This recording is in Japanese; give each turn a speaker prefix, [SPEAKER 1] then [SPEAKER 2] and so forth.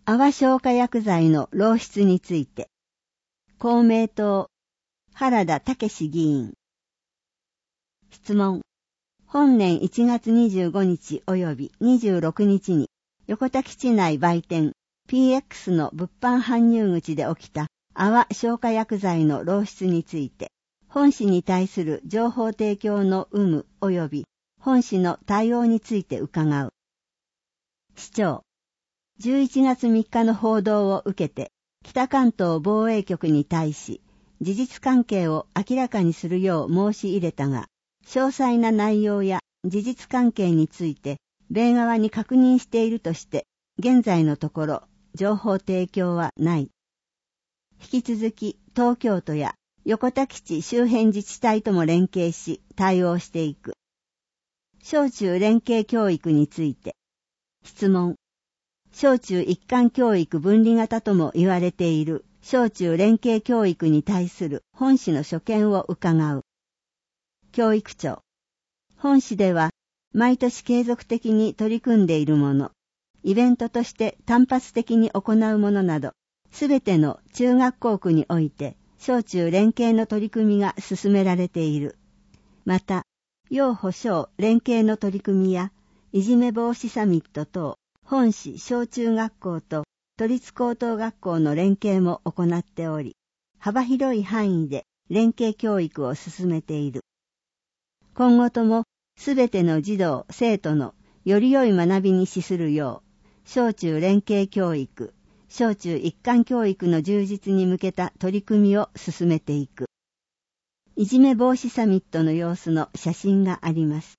[SPEAKER 1] 泡消火薬剤の漏出について、公明党、原田武議員。質問。本年1月25日及び26日に、横田基地内売店 PX の物販搬入口で起きた泡消火薬剤の漏出について、本市に対する情報提供の有無及び本市の対応について伺う。市長。11月3日の報道を受けて、北関東防衛局に対し、事実関係を明らかにするよう申し入れたが、詳細な内容や事実関係について、米側に確認しているとして、現在のところ、情報提供はない。引き続き、東京都や横田基地周辺自治体とも連携し、対応していく。小中連携教育について、質問。小中一貫教育分離型とも言われている小中連携教育に対する本市の所見を伺う。教育長。本市では毎年継続的に取り組んでいるもの、イベントとして単発的に行うものなど、すべての中学校区において小中連携の取り組みが進められている。また、要保障連携の取り組みや、いじめ防止サミット等、本市小中学校と都立高等学校の連携も行っており、幅広い範囲で連携教育を進めている。今後ともすべての児童・生徒のより良い学びに資するよう、小中連携教育、小中一貫教育の充実に向けた取り組みを進めていく。いじめ防止サミットの様子の写真があります。